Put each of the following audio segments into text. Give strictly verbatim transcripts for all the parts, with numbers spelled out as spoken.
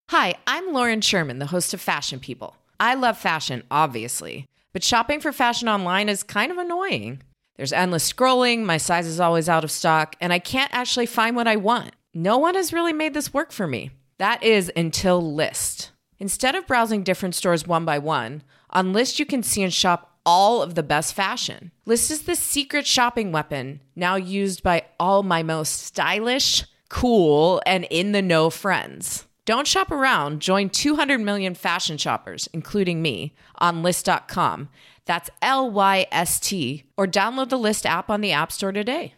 Hi, I'm Lauren Sherman, the host of Fashion People. I love fashion, obviously, but shopping for fashion online is kind of annoying. There's endless scrolling, my size is always out of stock, and I can't actually find what I want. No one has really made this work for me. That is until Lyst. Instead of browsing different stores one by one, on Lyst you can see and shop all of the best fashion. Lyst is the secret shopping weapon, now used by all my most stylish, cool, and in-the-know friends. Don't shop around. Join two hundred million fashion shoppers, including me, on Lyst dot com. That's L Y S T. Or download the Lyst app on the App Store today.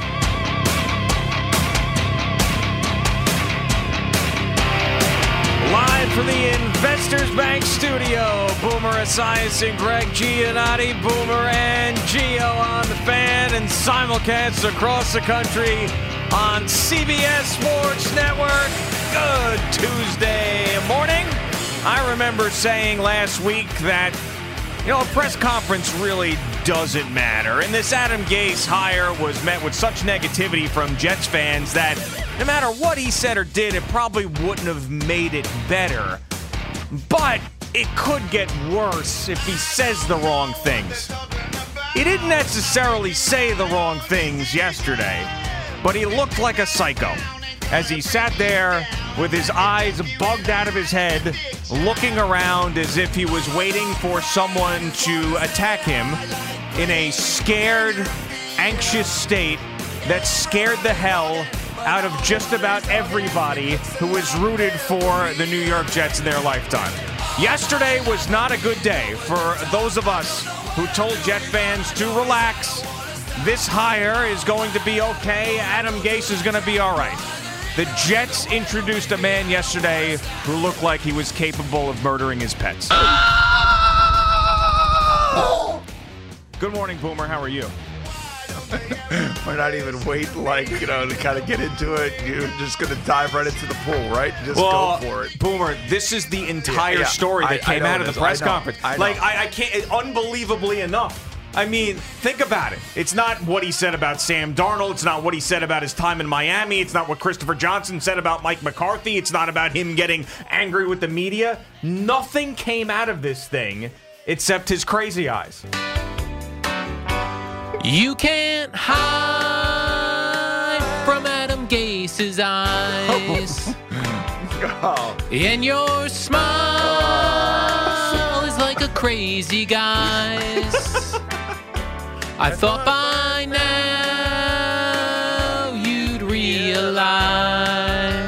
Live from the Investors Bank studio, Boomer Esiason and Greg Giannotti, Boomer and Gio on the Fan, and simulcast across the country on C B S Sports Network. Good Tuesday morning. I remember saying last week that, you know, a press conference really doesn't matter. And this Adam Gase hire was met with such negativity from Jets fans that no matter what he said or did, it probably wouldn't have made it better. But it could get worse if he says the wrong things. He didn't necessarily say the wrong things yesterday, but he looked like a psycho as he sat there with his eyes bugged out of his head, looking around as if he was waiting for someone to attack him in a scared, anxious state that scared the hell out of just about everybody who has rooted for the New York Jets in their lifetime. Yesterday was not a good day for those of us who told Jet fans to relax. This hire is going to be okay. Adam Gase is going to be all right. The Jets introduced a man yesterday who looked like he was capable of murdering his pets. Good morning, Boomer. How are you? Might not even wait, like, you know, to kind of get into it. You're just going to dive right into the pool, right? Just well, go for it. Boomer, this is the entire yeah, yeah. story that I, came I out of the this. press I know. conference. I know. Like, I, I can't, unbelievably enough. I mean, think about it. It's not what he said about Sam Darnold. It's not what he said about his time in Miami. It's not what Christopher Johnson said about Mike McCarthy. It's not about him getting angry with the media. Nothing came out of this thing except his crazy eyes. You can't hide from Adam Gase's eyes. Oh. And your smile is like a crazy guy's. I thought by now you'd realize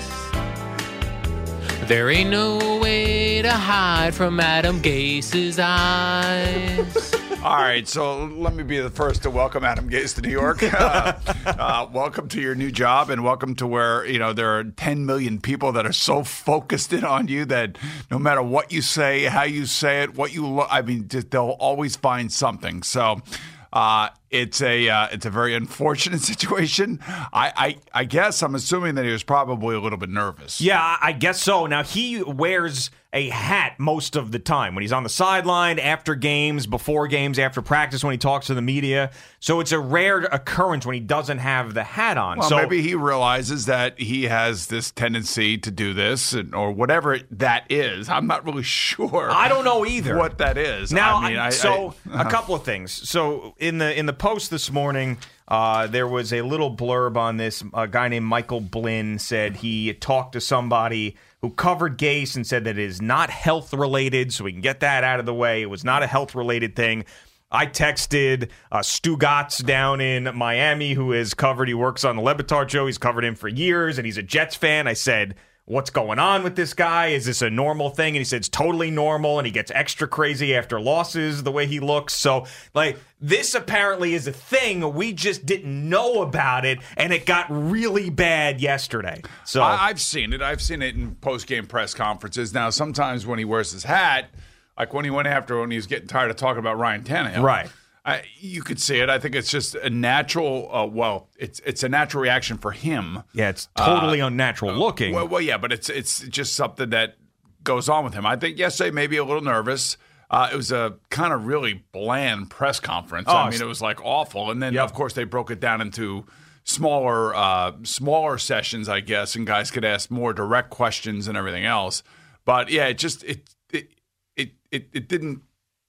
there ain't no way to hide from Adam Gase's eyes. All right, so let me be the first to welcome Adam Gase to New York. Uh, uh, welcome to your new job, and welcome to where, you know, there are ten million people that are so focused in on you that no matter what you say, how you say it, what you look, I mean, just, they'll always find something. So uh, it's a uh, it's a very unfortunate situation. I, I I guess I'm assuming that he was probably a little bit nervous. Yeah, I guess so. Now, he wears a hat most of the time when he's on the sideline, after games, before games, after practice, when he talks to the media. So it's a rare occurrence when he doesn't have the hat on. Well, so maybe he realizes that he has this tendency to do this, and, or whatever that is. I'm not really sure. I don't know either what that is. Now, I mean, I, so I, a couple of things. So in the in the post this morning, uh, there was a little blurb on this. A guy named Michael Blinn said he talked to somebody who covered Gase and said that it is not health-related, so we can get that out of the way. It was not a health-related thing. I texted uh, Stu Gatz down in Miami, who is covered. He works on the Le Batard show. He's covered him for years, and he's a Jets fan. I said, what's going on with this guy? Is this a normal thing? And he said it's totally normal, and he gets extra crazy after losses, the way he looks. So, like, this apparently is a thing. We just didn't know about it, and it got really bad yesterday. So I, I've seen it. I've seen it in post-game press conferences. Now, sometimes when he wears his hat, like when he went after when he was getting tired of talking about Ryan Tannehill. Right. I, you could see it. I think it's just a natural, uh, well, it's it's a natural reaction for him. Yeah, it's totally uh, unnatural looking. Well, well, yeah, but it's it's just something that goes on with him. I think yesterday maybe a little nervous. Uh, it was a kind of really bland press conference. Oh, I mean, it was like awful. And then, yep. of course, they broke it down into, smaller uh, smaller sessions, I guess, and guys could ask more direct questions and everything else. But yeah, it just it it it it, it didn't.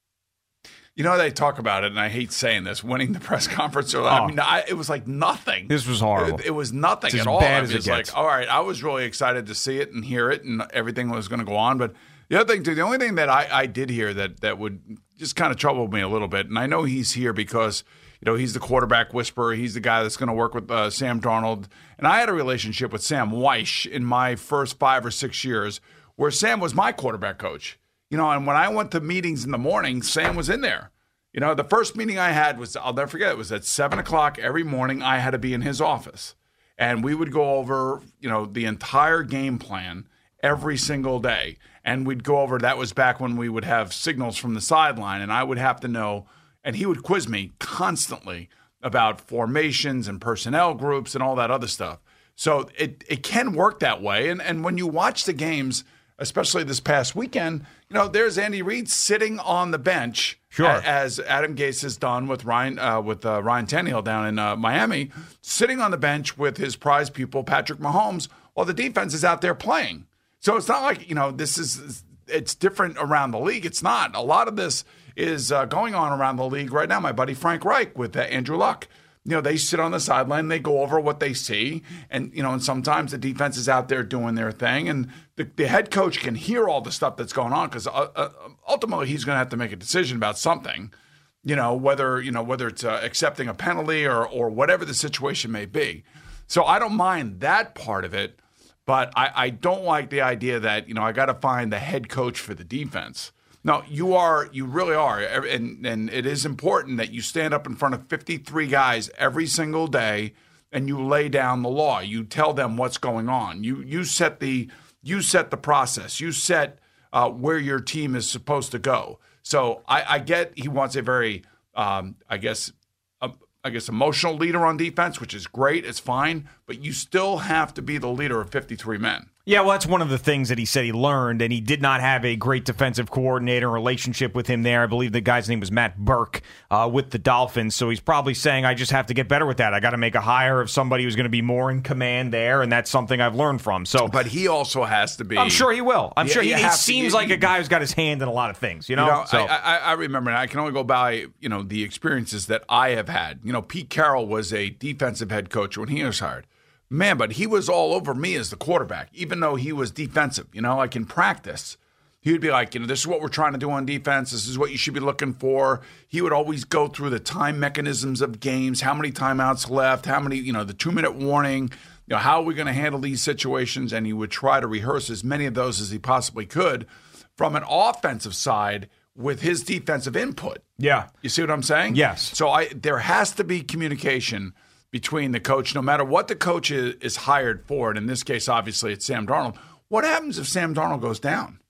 You know, they talk about it, and I hate saying this, winning the press conference. Or, oh. I mean, I, it was like nothing. This was horrible. It, it was nothing it's at as all. Bad I as was it like, gets. all right, I was really excited to see it and hear it, and everything was going to go on. But the other thing, too, the only thing that I, I did hear that, that would just kind of trouble me a little bit, and I know he's here because, you know, he's the quarterback whisperer. He's the guy that's going to work with uh, Sam Darnold. And I had a relationship with Sam Weish in my first five or six years where Sam was my quarterback coach. You know, and when I went to meetings in the morning, Sam was in there. You know, the first meeting I had was, I'll never forget, it was at seven o'clock every morning. I had to be in his office. And we would go over, you know, the entire game plan every single day. And we'd go over, that was back when we would have signals from the sideline. And I would have to know, and he would quiz me constantly about formations and personnel groups and all that other stuff. So it, it can work that way. And, and when you watch the games, especially this past weekend, you know, there's Andy Reid sitting on the bench, sure. a, as Adam Gase has done with Ryan uh, with uh, Ryan Tannehill down in uh, Miami, sitting on the bench with his prize pupil, Patrick Mahomes, while the defense is out there playing. So it's not like, you know, this is, it's different around the league. It's not. A lot of this is uh, going on around the league right now. My buddy Frank Reich with uh, Andrew Luck. You know, they sit on the sideline, they go over what they see, and, you know, and sometimes the defense is out there doing their thing, and the, the head coach can hear all the stuff that's going on because uh, uh, ultimately he's going to have to make a decision about something, you know, whether, you know, whether it's uh, accepting a penalty or or whatever the situation may be. So I don't mind that part of it, but I, I don't like the idea that, you know, I got to find the head coach for the defense. No, you are, you really are. And, and it is important that you stand up in front of fifty-three guys every single day and you lay down the law. You tell them what's going on. You you set the you set the process. You set uh, where your team is supposed to go. So I, I get he wants a very, um, I guess, a, I guess emotional leader on defense, which is great. It's fine. But you still have to be the leader of fifty-three men. Yeah, well, that's one of the things that he said he learned, and he did not have a great defensive coordinator relationship with him there. I believe the guy's name was Matt Burke uh, with the Dolphins, so he's probably saying, I just have to get better with that. I got to make a hire of somebody who's going to be more in command there, and that's something I've learned from. So, But he also has to be... I'm sure he will. I'm Yeah, sure he, you he have to- seems you- like a guy who's got his hand in a lot of things, you know? You know, so, I, I, I remember, and I can only go by, you know, the experiences that I have had. You know, Pete Carroll was a defensive head coach when he was hired. Man, but he was all over me as the quarterback, even though he was defensive. You know, like in practice, he would be like, you know, this is what we're trying to do on defense. This is what you should be looking for. He would always go through the time mechanisms of games, how many timeouts left, how many, you know, the two-minute warning, you know, how are we going to handle these situations? And he would try to rehearse as many of those as he possibly could from an offensive side with his defensive input. yeah. You see what I'm saying? Yes. So I there has to be communication between the coach, no matter what the coach is, is hired for. And in this case, obviously, it's Sam Darnold. What happens if Sam Darnold goes down?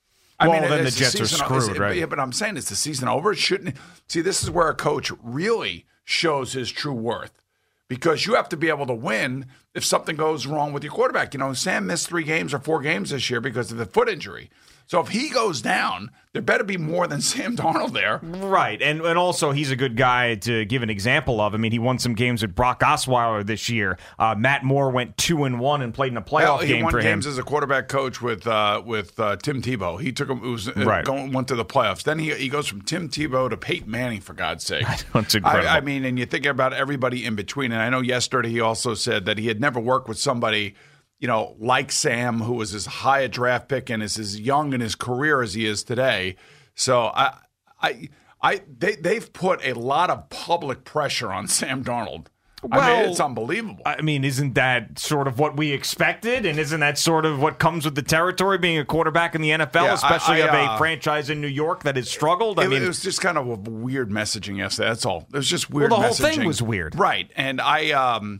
I Well, mean, then the is Jets are season- screwed, is- right? Yeah, but I'm saying, is the season over? Shouldn't see? This is where a coach really shows his true worth, because you have to be able to win if something goes wrong with your quarterback. You know, Sam missed three games or four games this year because of the foot injury. So if he goes down, there better be more than Sam Darnold there. Right, and and also he's a good guy to give an example of. I mean, he won some games with Brock Osweiler this year. Uh, Matt Moore went two and one and played in a playoff Hell, he game won for him. games as a quarterback coach with uh, with uh, Tim Tebow. He took him, it was, uh, Right. going, went to the playoffs. Then he he goes from Tim Tebow to Peyton Manning, for God's sake. That's incredible. I, I mean, and you think about everybody in between. And I know yesterday he also said that he had never worked with somebody, you know, like Sam, who was as high a draft pick and is as young in his career as he is today. So I, I, I, they they've put a lot of public pressure on Sam Darnold. I mean, Well, it's unbelievable. I mean, isn't that sort of what we expected? And isn't that sort of what comes with the territory, being a quarterback in the N F L, Yeah, I- especially I, of uh, a franchise in New York that has struggled? I It, mean, it was just kind of a weird messaging yesterday. That's all. It was just weird. Well, the whole messaging. thing was weird. right? And I, um,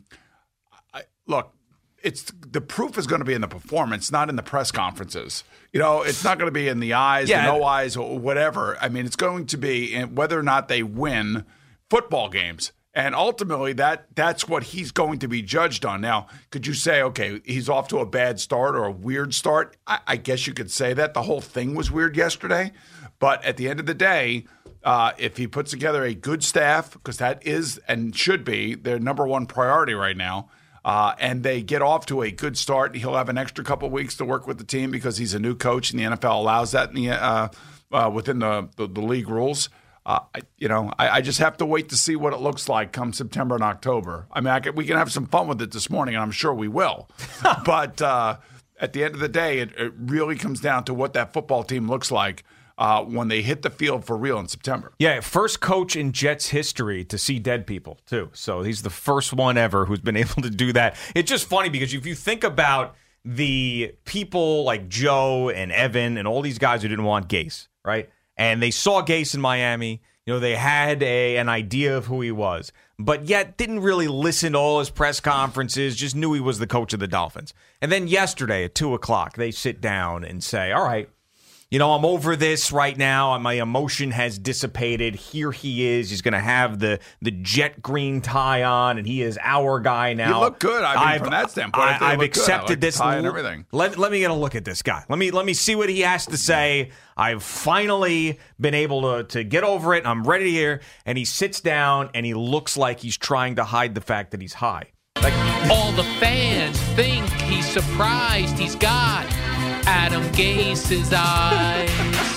I look. It's the proof is going to be in the performance, not in the press conferences. You know, it's not going to be in the eyes, Yeah. the no eyes, or whatever. I mean, it's going to be in whether or not they win football games. And ultimately, that that's what he's going to be judged on. Now, could you say, okay, he's off to a bad start or a weird start? I, I guess you could say that. The whole thing was weird yesterday. But at the end of the day, uh, if he puts together a good staff, because that is and should be their number one priority right now, uh, and they get off to a good start, he'll have an extra couple of weeks to work with the team because he's a new coach, and the N F L allows that in the, uh, uh, within the, the, the league rules. Uh, I, you know, I, I just have to wait to see what it looks like come September and October. I mean, I can, we can have some fun with it this morning, and I'm sure we will. But uh, at the end of the day, it, it really comes down to what that football team looks like uh, when they hit the field for real in September. Yeah, first coach in Jets history to see dead people, too. So he's the first one ever who's been able to do that. It's just funny because if you think about the people like Joe and Evan and all these guys who didn't want Gase, right? And they saw Gase in Miami. You know, they had a an idea of who he was, but yet didn't really listen to all his press conferences, just knew he was the coach of the Dolphins. And then yesterday at two o'clock, they sit down and say, all right, you know, I'm over this right now. My emotion has dissipated. Here he is. He's going to have the the jet green tie on, and he is our guy now. You look good. I mean, I've, from that standpoint, I, I, I've accepted like this tie and everything. Let, let me get a look at this guy. Let me let me see what he has to say. I've finally been able to, to get over it. I'm ready here. And he sits down, and he looks like he's trying to hide the fact that he's high. Like all the fans think he's surprised he's got Adam Gase's eyes.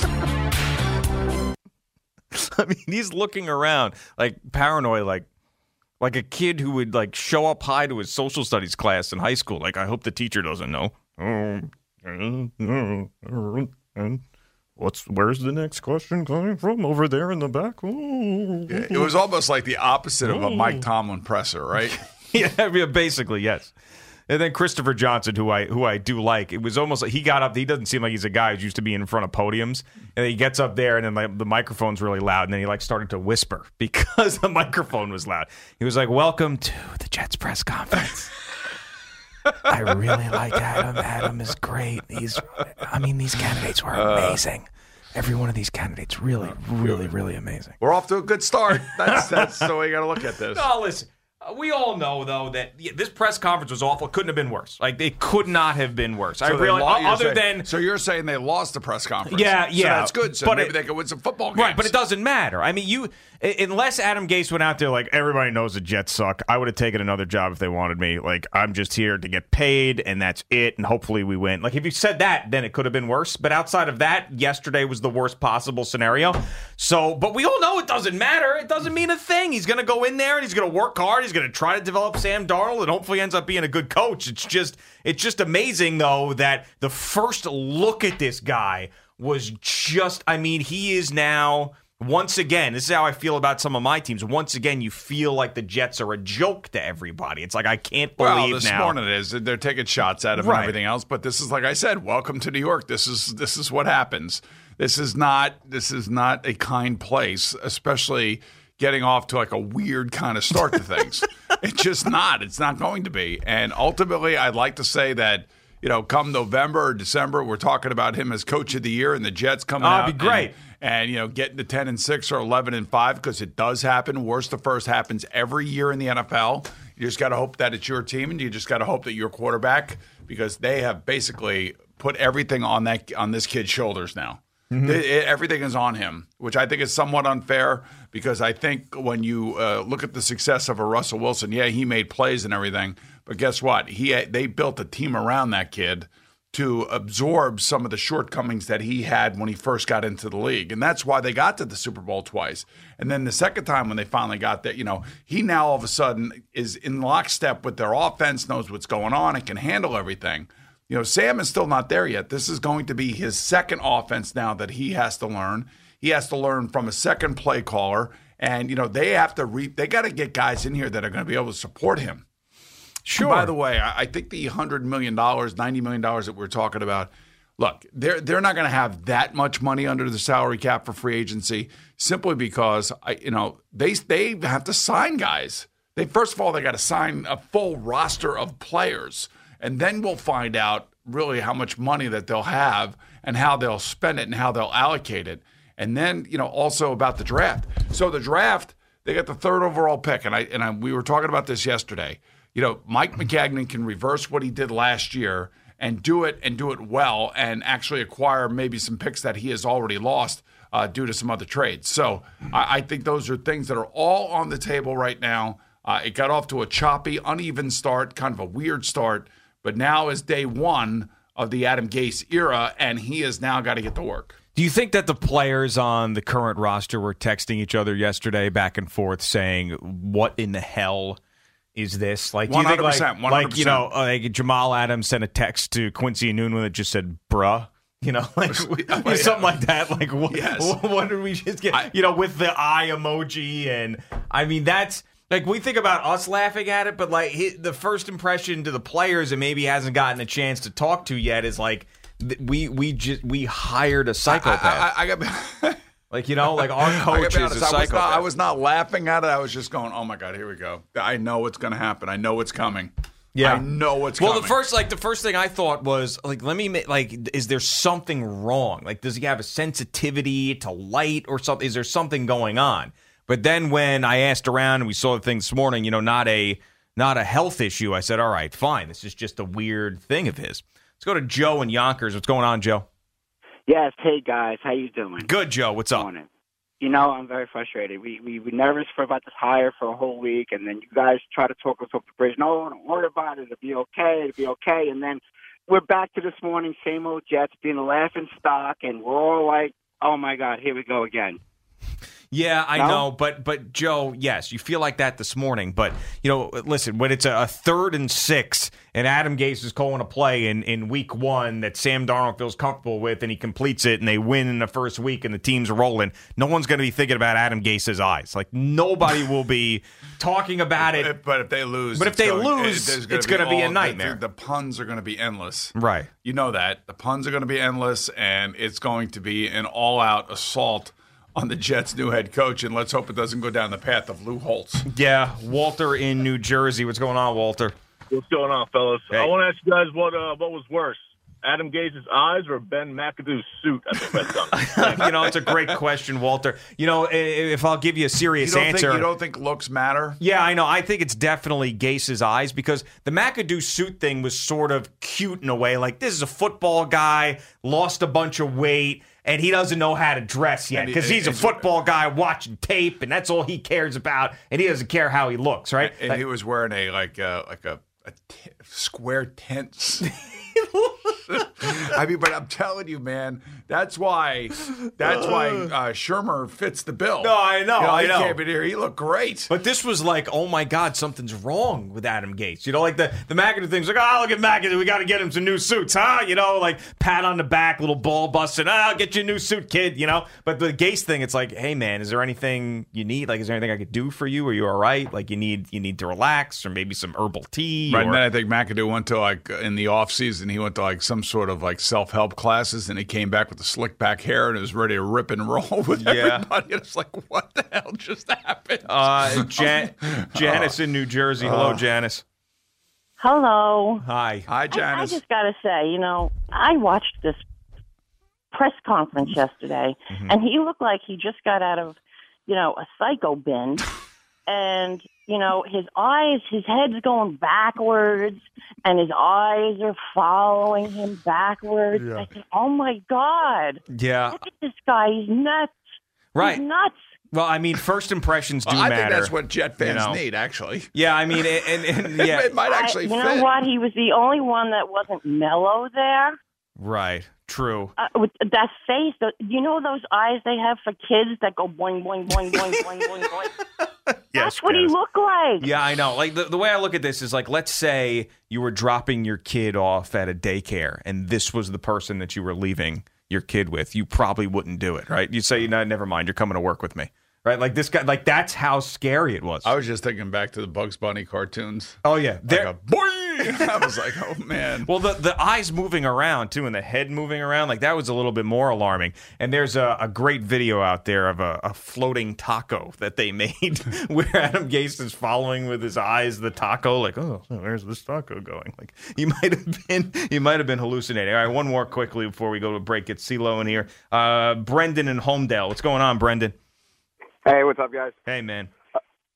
I mean, he's looking around like paranoid, like like a kid who would like show up high to his social studies class in high school. Like, I hope the teacher doesn't know. What's where's the next question coming from? Over there in the back. It was almost like the opposite of a Mike Tomlin presser, right? Yeah, basically, yes. And then Christopher Johnson, who I who I do like, it was almost like he got up. He doesn't seem like he's a guy who's used to be in front of podiums. And he gets up there, and then like, the microphone's really loud, and then he like started to whisper because the microphone was loud. He was like, "Welcome to the Jets press conference. I really like Adam. Adam is great. He's, I mean, these candidates were amazing. Every one of these candidates, really, really, really amazing. We're off to a good start. That's that's the way you got to look at this. No, listen. We all know, though, that yeah, this press conference was awful. It couldn't have been worse. Like, it could not have been worse. So I really, lo- other saying, than so you're saying they lost the press conference? Yeah, yeah, so that's good. So but maybe it, they can win some football games, right? But it doesn't matter. I mean, you unless Adam Gase went out there like everybody knows the Jets suck. I would have taken another job if they wanted me. Like, I'm just here to get paid, and that's it. And hopefully we win. Like, if you said that, then it could have been worse. But outside of that, yesterday was the worst possible scenario. So, but we all know it doesn't matter. It doesn't mean a thing. He's going to go in there and he's going to work hard. He's going to try to develop Sam Darnold, and hopefully ends up being a good coach. It's just, it's just amazing though that the first look at this guy was just. I mean, he is now. Once again, this is how I feel about some of my teams. Once again, you feel like the Jets are a joke to everybody. It's like, I can't believe well, this now. morning it is. They're taking shots at him Right. and everything else. But this is, like I said, welcome to New York. This is this is what happens. This is not this is not a kind place, especially getting off to like a weird kind of start to things. It's just not. It's not going to be. And ultimately, I'd like to say that, you know, come November or December, we're talking about him as coach of the year and the Jets coming Oh, out. it'd be great. And, and, you know, getting to ten and six or eleven and five, because it does happen. Worst to first happens every year in the N F L. You just got to hope that it's your team, and you just got to hope that your quarterback, because they have basically put everything on that on this kid's shoulders now. Mm-hmm. It, it, everything is on him, which I think is somewhat unfair, because I think when you uh, look at the success of a Russell Wilson, yeah, he made plays and everything, but guess what? He they built a team around that kid to absorb some of the shortcomings that he had when he first got into the league. And that's why they got to the Super Bowl twice. And then the second time when they finally got there, you know, he now all of a sudden is in lockstep with their offense, knows what's going on, and can handle everything. You know, Sam is still not there yet. This is going to be his second offense now that he has to learn. He has to learn from a second play caller. And, you know, they have to re- they got to get guys in here that are going to be able to support him. Sure. And by the way, I think the one hundred million dollars, ninety million dollars that we're talking about, look, they're they're not going to have that much money under the salary cap for free agency, simply because, I, you know, they they have to sign guys. They first of all, they got to sign a full roster of players, and then we'll find out really how much money that they'll have and how they'll spend it and how they'll allocate it. And then, you know, also about the draft. So the draft, They got the third overall pick, and I and I, we were talking about this yesterday. You know, Mike Maccagnan can reverse what he did last year and do it and do it well, and actually acquire maybe some picks that he has already lost uh, due to some other trades. So I, I think those are things that are all on the table right now. Uh, it got off to a choppy, uneven start, kind of a weird start, but now is day one of the Adam Gase era, and he has now got to get to work. Do you think that the players on the current roster were texting each other yesterday back and forth saying, what in the hell is this? Like, do you think like, like, you know, like Jamal Adams sent a text to Quincy Enunwa that just said, bruh? You know, like oh, yeah. something like that. Like, what, yes. what, what did we just get? I, you know, with the eye emoji. And, I mean, that's, like, we think about us laughing at it, but, like, his, the first impression to the players and maybe hasn't gotten a chance to talk to yet is, like, we we just we hired a psychopath. I, I, I got like you know, like our coach honest, is a I psychopath. Was not, I was not laughing at it. I was just going, "Oh my god, here we go! I know what's going to happen. I know what's coming. Yeah, I know what's well, coming." Well, the first like the first thing I thought was like, let me like, is there something wrong? Like, does he have a sensitivity to light or something? Is there something going on? But then when I asked around and we saw the thing this morning, you know, not a not a health issue, I said, all right, fine. This is just a weird thing of his. Let's go to Joe in Yonkers. What's going on, Joe? Yes. Hey, guys. How you doing? Good, Joe. What's up? Morning. You know, I'm very frustrated. We, we were nervous for about this hire for a whole week, and then you guys try to talk us off the bridge. No, don't worry about it. It'll be okay. It'll be okay. And then we're back to this morning, same old Jets being a laughing stock, and we're all like, oh, my God, here we go again. Yeah, I no? know, but but Joe, yes, you feel like that this morning. But you know, listen, when it's a, a third and six, and Adam Gase is calling a play in, in week one that Sam Darnold feels comfortable with, and he completes it, and they win in the first week, and the team's rolling, no one's going to be thinking about Adam Gase's eyes. Like nobody will be talking about it. If, but if they lose, but if they going, lose, it, it's going to be, be a nightmare. The, the puns are going to be endless, right? You know that the puns are going to be endless, and it's going to be an all-out assault on the Jets' new head coach, and let's hope it doesn't go down the path of Lou Holtz. Yeah, Walter in New Jersey. What's going on, Walter? What's going on, fellas? Hey. I want to ask you guys what uh, what was worse, Adam Gase's eyes or Ben McAdoo's suit at the press conference? You know, it's a great question, Walter. You know, if I'll give you a serious you don't answer. Think, you don't think looks matter? Yeah, I know. I think it's definitely Gase's eyes because the McAdoo suit thing was sort of cute in a way. Like, this is a football guy, lost a bunch of weight, and he doesn't know how to dress yet because he, he's a football guy watching tape, and that's all he cares about, and he doesn't care how he looks, right? And like, he was wearing a like a, like a, a t- square tent. I mean, but I'm telling you, man, that's why that's why uh, Shermer fits the bill. No, I know, you know I he know. Came in here, he looked great. But this was like, oh my God, something's wrong with Adam Gase. You know, like the the McAdoo thing's like, oh, look at McAdoo, we got to get him some new suits, huh? You know, like pat on the back, little ball busting, oh, I'll get you a new suit, kid. You know, but the Gase thing, it's like, hey man, is there anything you need? Like, is there anything I could do for you? Are you all right? Like, you need you need to relax, or maybe some herbal tea. Right, or... and then I think McAdoo went to like in the off season, he went to like some sort of like self help classes, and he came back with the slick back hair and was ready to rip and roll with yeah. everybody. It's like, what the hell just happened? Uh, Jan- Janice in New Jersey. Hello, uh, Janice. Hello. Hi. Hi, Janice. I, I just got to say, you know, I watched this press conference yesterday, mm-hmm. and he looked like he just got out of, you know, a psycho bin. And, you know, his eyes, his head's going backwards, and his eyes are following him backwards. Yeah. I said, oh, my God. Yeah. Look at this guy. He's nuts. Right. He's nuts. Well, I mean, first impressions do well, I matter. I think that's what Jet fans you know? need, actually. Yeah, I mean, and, and, and yeah. it might actually I, you fit. know what? He was the only one that wasn't mellow there. Right. True. Uh, with that face, the, you know those eyes they have for kids that go boing, boing, boing, boing, boing, boing, boing? Yes, That's what yes. he looked like. Yeah, I know. Like, the, the way I look at this is like, let's say you were dropping your kid off at a daycare, and this was the person that you were leaving your kid with. You probably wouldn't do it, right? You'd say, no, never mind, you're coming to work with me. Right, like this guy, like that's how scary it was. I was just thinking back to the Bugs Bunny cartoons. Oh yeah, like a boing. I was like, oh man. Well, the the eyes moving around too, and the head moving around, like that was a little bit more alarming. And there's a, a great video out there of a, a floating taco that they made, where Adam Gase is following with his eyes the taco, like, oh, where's this taco going? Like he might have been, he might have been hallucinating. All right, one more quickly before we go to break. Get CeeLo in here. Uh, Brendan in Homedale, what's going on, Brendan? Hey, what's up, guys? Hey, man. Uh,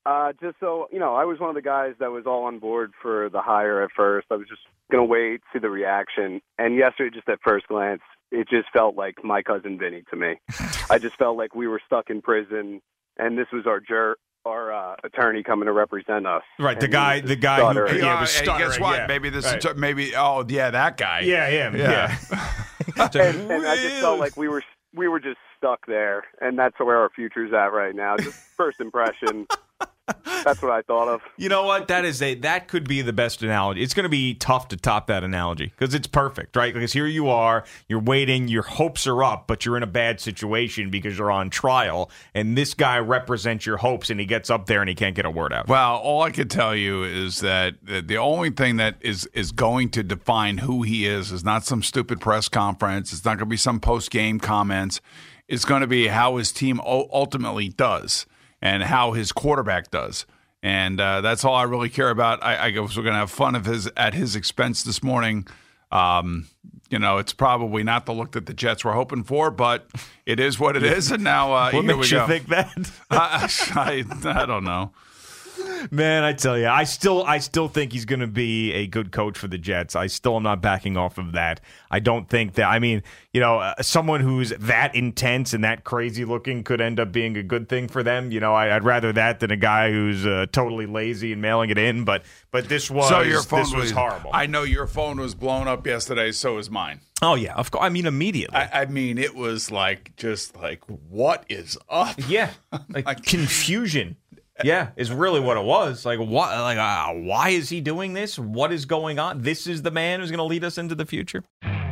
Uh, just so, you know, I was one of the guys that was all on board for the hire at first. I was just going to wait, see the reaction. And yesterday, just at first glance, it just felt like my cousin Vinny to me. I just felt like we were stuck in prison, and this was our jur- our uh, attorney coming to represent us. Right, the And guy, the guy who stuttering. yeah, was Hey, guess stuttering, what? yeah. Maybe this Right. is maybe. Oh, yeah, that guy. Yeah, him. Yeah. Yeah. and, and I just felt like we were we were just stuck there, and that's where our future's at right now. Just first impression. That's what I thought of. You know what? That is a that could be the best analogy. It's going to be tough to top that analogy because it's perfect, right? Because here you are, you're waiting, your hopes are up, but you're in a bad situation because you're on trial, and this guy represents your hopes, and he gets up there and he can't get a word out. Well, all I can tell you is that the only thing that is, is going to define who he is is not some stupid press conference. It's not going to be some post-game comments. It's going to be how his team ultimately does and how his quarterback does. And uh, that's all I really care about. I, I guess we're going to have fun of his at his expense this morning. Um, you know, it's probably not the look that the Jets were hoping for, but it is what it is. And now uh, what here makes we you go. think that? I, I, I don't know. Man, I tell you, I still, I still think he's going to be a good coach for the Jets. I still am not backing off of that. I don't think that. I mean, you know, uh, someone who's that intense and that crazy looking could end up being a good thing for them. You know, I, I'd rather that than a guy who's uh, totally lazy and mailing it in. But, but this was, so your phone this was horrible. I know your phone was blown up yesterday. So was mine. Oh yeah, of course. I mean, immediately. I, I mean, it was like just like, what is up? Yeah, like, like confusion. Yeah, is really what it was. Like, what? Like, uh, why is he doing this? What is going on? This is the man who's going to lead us into the future.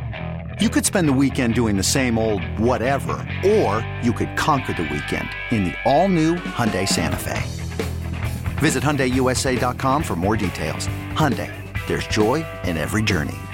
You could spend the weekend doing the same old whatever, or you could conquer the weekend in the all-new Hyundai Santa Fe. Visit Hyundai U S A dot com for more details. Hyundai, there's joy in every journey.